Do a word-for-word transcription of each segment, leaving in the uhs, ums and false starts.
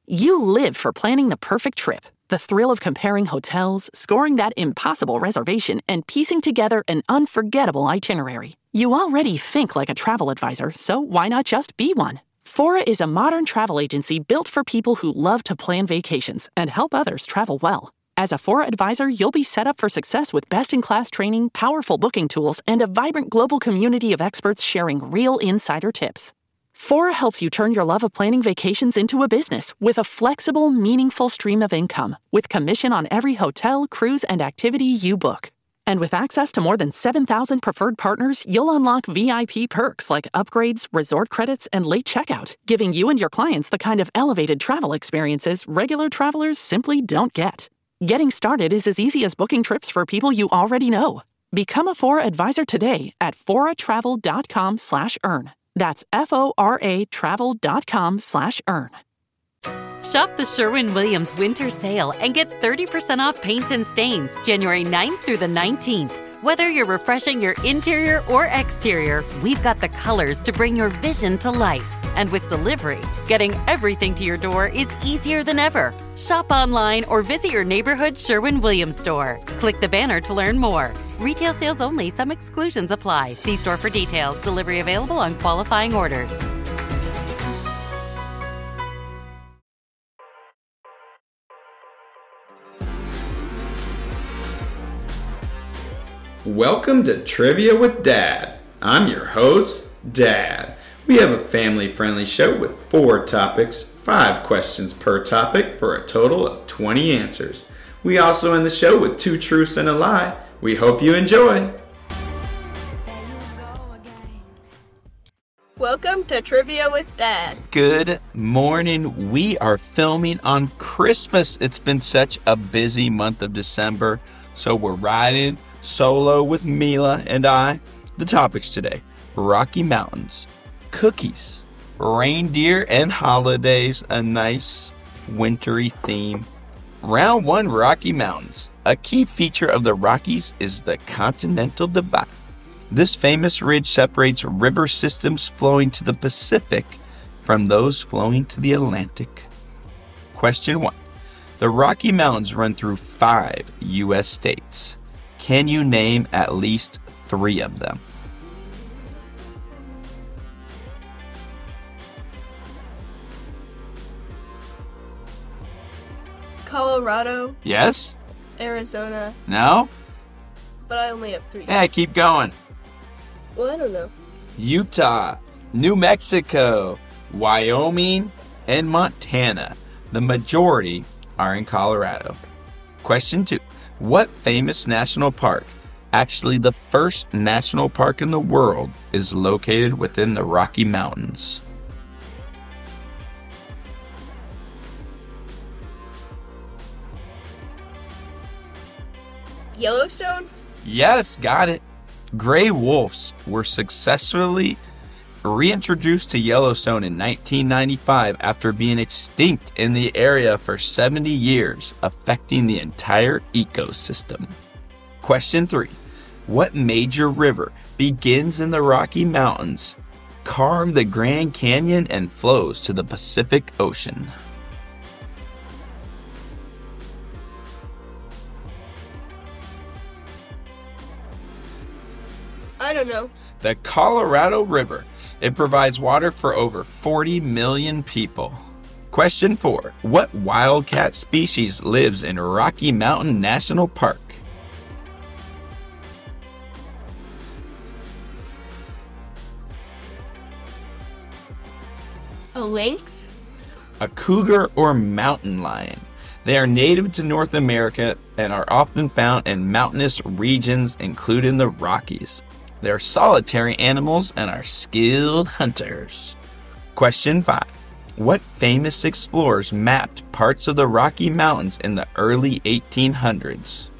You live for planning the perfect trip. The thrill of comparing hotels, scoring that impossible reservation, and piecing together an unforgettable itinerary. You already think like a travel advisor, so why not just be one? Fora is a modern travel agency built for people who love to plan vacations and help others travel well. As a Fora advisor, you'll be set up for success with best-in-class training, powerful booking tools, and a vibrant global community of experts sharing real insider tips. Fora helps you turn your love of planning vacations into a business with a flexible, meaningful stream of income, with commission on every hotel, cruise, and activity you book. And with access to more than seven thousand preferred partners, you'll unlock V I P perks like upgrades, resort credits, and late checkout, giving you and your clients the kind of elevated travel experiences regular travelers simply don't get. Getting started is as easy as booking trips for people you already know. Become a Fora advisor today at foratravel.com slash earn. That's F-O-R-A travel.com slash earn. Shop the Sherwin-Williams winter sale and get thirty percent off paints and stains January ninth through the nineteenth. Whether you're refreshing your interior or exterior, we've got the colors to bring your vision to life. And with delivery, getting everything to your door is easier than ever. Shop online or visit your neighborhood Sherwin-Williams store. Click the banner to learn more. Retail sales only. Some exclusions apply. See store for details. Delivery available on qualifying orders. Welcome to Trivia with Dad. I'm your host, Dad. We have a family-friendly show with four topics, five questions per topic for a total of twenty answers. We also end the show with two truths and a lie. We hope you enjoy. Welcome to Trivia with Dad. Good morning. We are filming on Christmas. It's been such a busy month of December, so we're riding solo with Mila and I. The topics today: Rocky Mountains, cookies, reindeer, and holidays, a nice wintry theme. Round one, Rocky Mountains. A key feature of the Rockies is the Continental Divide. This famous ridge separates river systems flowing to the Pacific from those flowing to the Atlantic. Question one. The Rocky Mountains run through five U S states. Can you name at least three of them? Colorado, Yes? Arizona, No? but I only have three. Yeah, keep going. Well, I don't know. Utah, New Mexico, Wyoming, and Montana. The majority are in Colorado. Question two. What famous national park, actually the first national park in the world, is located within the Rocky Mountains? Yellowstone? Yes, got it. Gray wolves were successfully reintroduced to Yellowstone in nineteen ninety-five after being extinct in the area for seventy years, affecting the entire ecosystem. Question three. What major river begins in the Rocky Mountains, carves the Grand Canyon, and flows to the Pacific Ocean? I don't know. The Colorado River. It provides water for over forty million people. Question four. What wildcat species lives in Rocky Mountain National Park? A lynx? A cougar or mountain lion. They are native to North America and are often found in mountainous regions, including the Rockies. They are solitary animals and are skilled hunters. Question five. What famous explorers mapped parts of the Rocky Mountains in the early eighteen hundreds?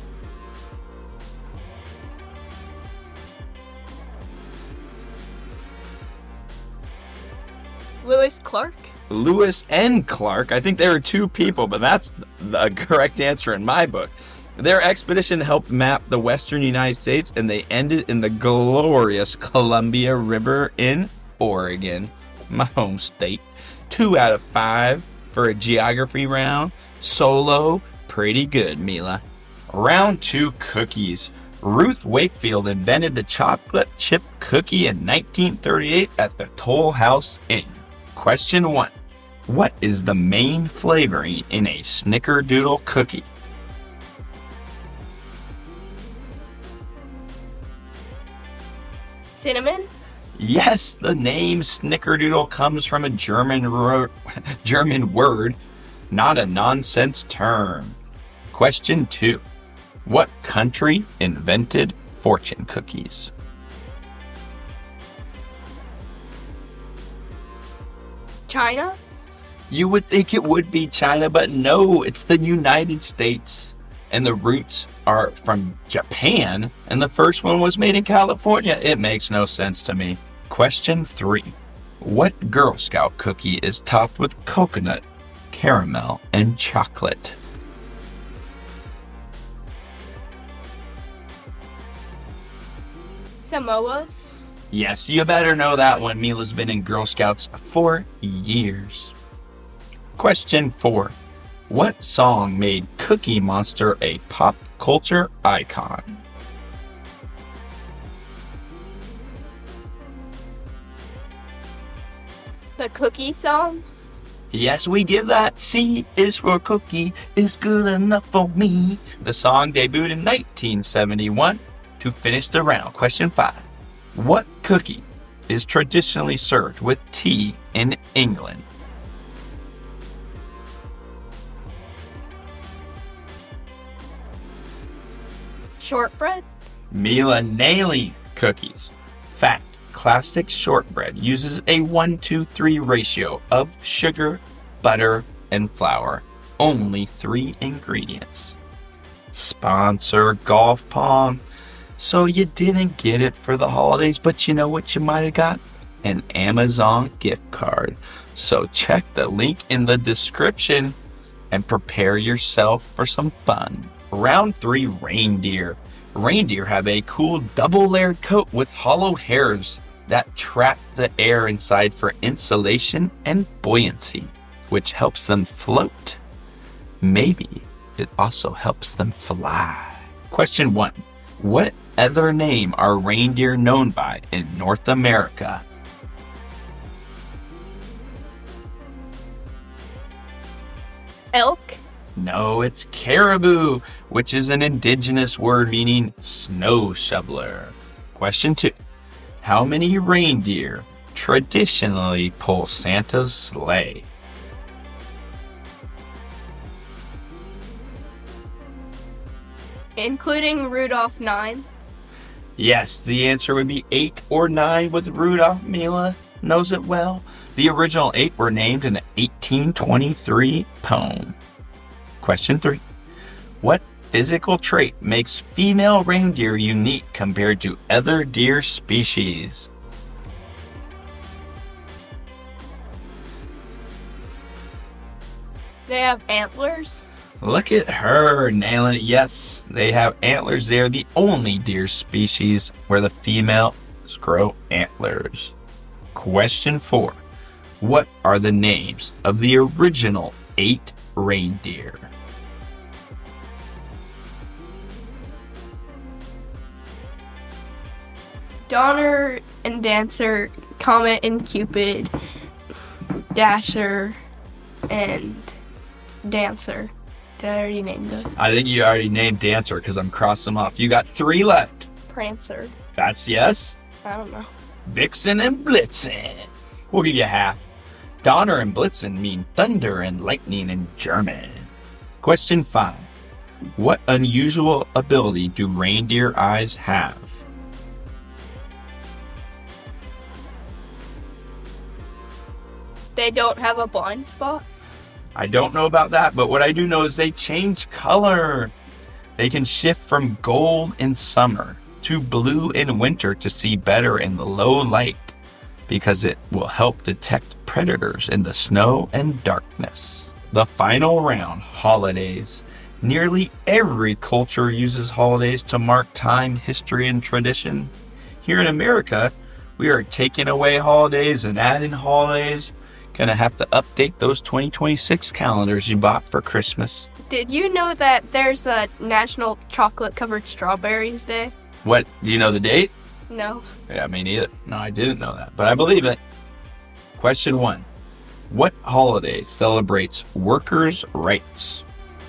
Lewis Clark? Lewis and Clark. I think there were two people, but that's the correct answer in my book. Their expedition helped map the western United States, and they ended in the glorious Columbia River in Oregon, my home state. Two out of five for a geography round. Solo, pretty good, Mila. Round two, cookies. Ruth Wakefield invented the chocolate chip cookie in nineteen thirty-eight at the Toll House Inn. Question one. What is the main flavoring in a Snickerdoodle cookie? Cinnamon? Yes, the name Snickerdoodle comes from a German, ro- German word, not a nonsense term. Question two. What country invented fortune cookies? China? You would think it would be China, but no, it's the United States. And the roots are from Japan, and the first one was made in California. It makes no sense to me. Question three. What Girl Scout cookie is topped with coconut, caramel, and chocolate? Samoas? Yes, you better know that one. Mila's been in Girl Scouts for years. Question four. What song made Cookie Monster a pop culture icon? The Cookie Song? Yes, we give that. C is for cookie, is good enough for me. The song debuted in nineteen seventy-one. To finish the round, question five. What cookie is traditionally served with tea in England? Shortbread? Mila nailing cookies. Fact. Classic shortbread uses a one to three ratio of sugar, butter, and flour. Only three ingredients. Sponsor Golf Pong. So you didn't get it for the holidays, but you know what you might have got? An Amazon gift card. So check the link in the description and prepare yourself for some fun. Round three, reindeer. Reindeer have a cool double-layered coat with hollow hairs that trap the air inside for insulation and buoyancy, which helps them float. Maybe it also helps them fly. Question one. What other name are reindeer known by in North America? Elk? No, it's caribou, which is an indigenous word meaning snow shoveler. Question two. How many reindeer traditionally pull Santa's sleigh? Including Rudolph nine? Yes, the answer would be eight or nine with Rudolph. Mila knows it well. The original eight were named in an eighteen twenty-three poem. Question three. What physical trait makes female reindeer unique compared to other deer species? They have antlers? Look at her nailing it. Yes, they have antlers. They are the only deer species where the females grow antlers. Question four. What are the names of the original eight reindeer? Donner and Dancer, Comet and Cupid, Dasher, and Dancer. Did I already name those? I think you already named Dancer because I'm crossing them off. You got three left. Prancer. That's yes. I don't know. Vixen and Blitzen. We'll give you half. Donner and Blitzen mean thunder and lightning in German. Question five. What unusual ability do reindeer eyes have? They don't have a blind spot? I don't know about that, but what I do know is they change color. They can shift from gold in summer to blue in winter to see better in the low light because it will help detect predators in the snow and darkness. The final round, holidays. Nearly every culture uses holidays to mark time, history, and tradition. Here in America, we are taking away holidays and adding holidays Gonna have to update those twenty twenty-six calendars you bought for Christmas. Did you know that there's a National Chocolate-Covered Strawberries Day? What? Do you know the date? No. Yeah, me neither. No, I didn't know that, but I believe it. Question one. What holiday celebrates workers' rights?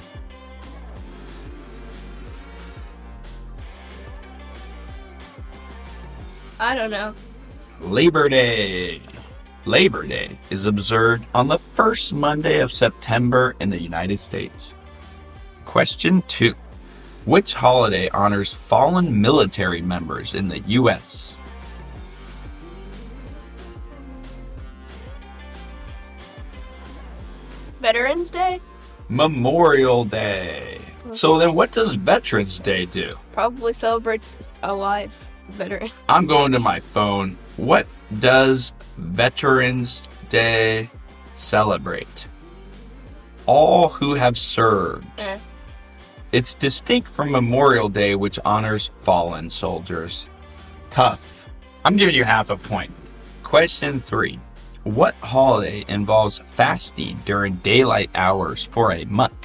I don't know. Labor Day. Labor Day is observed on the first Monday of September in the United States. Question two. Which holiday honors fallen military members in the U S? Veterans Day? Memorial Day. So then what does Veterans Day do? Probably celebrates a life veteran. I'm going to my phone. What does Veterans Day celebrate? All who have served. Eh. It's distinct from Memorial Day, which honors fallen soldiers. Tough. I'm giving you half a point. Question three. What holiday involves fasting during daylight hours for a month?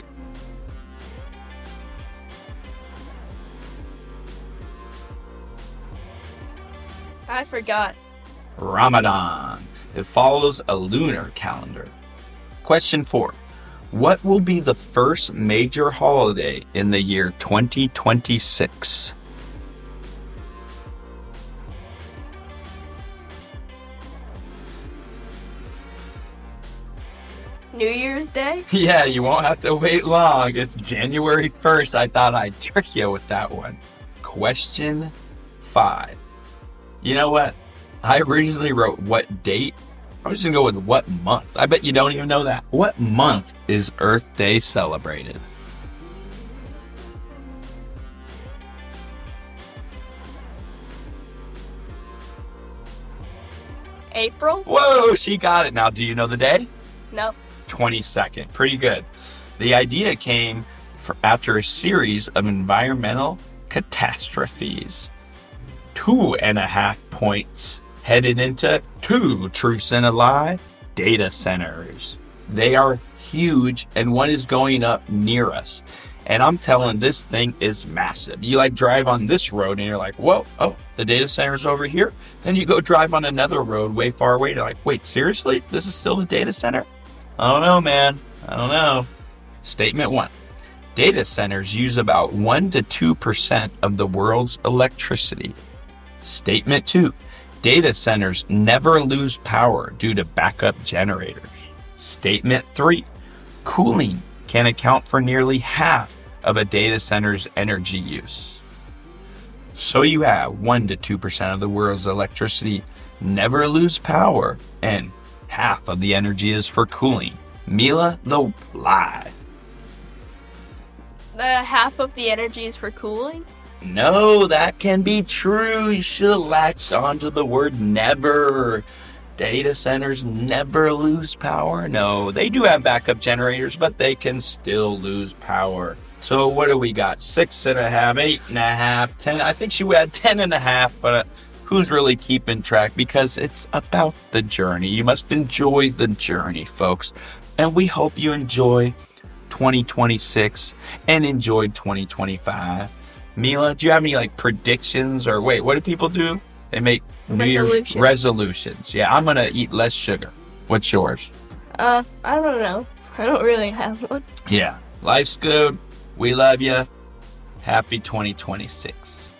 I forgot. Ramadan. It follows a lunar calendar. Question four. What will be the first major holiday in the year twenty twenty-six? New Year's Day? Yeah, you won't have to wait long. It's January first. I thought I'd trick you with that one. Question five. You know what? I originally wrote what date. I'm just going to go with what month. I bet you don't even know that. What month is Earth Day celebrated? April? Whoa, she got it. Now, do you know the day? No. twenty-second. Pretty good. The idea came for after a series of environmental catastrophes. Two and a half points headed into two truths and a lie. Data centers. They are huge, and one is going up near us. And I'm telling, this thing is massive. You like drive on this road and you're like, whoa, oh, the data center's over here. Then you go drive on another road way far away. And you're like, wait, seriously? This is still the data center? I don't know, man. I don't know. Statement one. Data centers use about one to two percent of the world's electricity. Statement two. Data centers never lose power due to backup generators. Statement three. Cooling can account for nearly half of a data center's energy use. So you have one to two percent of the world's electricity never lose power, and half of the energy is for cooling. Mila, the lie. The half of the energy is for cooling? No, that can be true. You should have latched onto the word never. Data centers never lose power. No, they do have backup generators, but they can still lose power. So what do we got? Six and a half, eight and a half, ten. I think she had ten and a half, but uh, who's really keeping track? Because it's about the journey. You must enjoy the journey, folks. And we hope you enjoy twenty twenty-six and enjoyed twenty twenty-five. Mila, do you have any like predictions, or wait, what do people do? They make New Year's resolutions. Yeah, I'm gonna eat less sugar. What's yours? Uh, I don't know. I don't really have one. Yeah, life's good. We love you. Happy twenty twenty-six.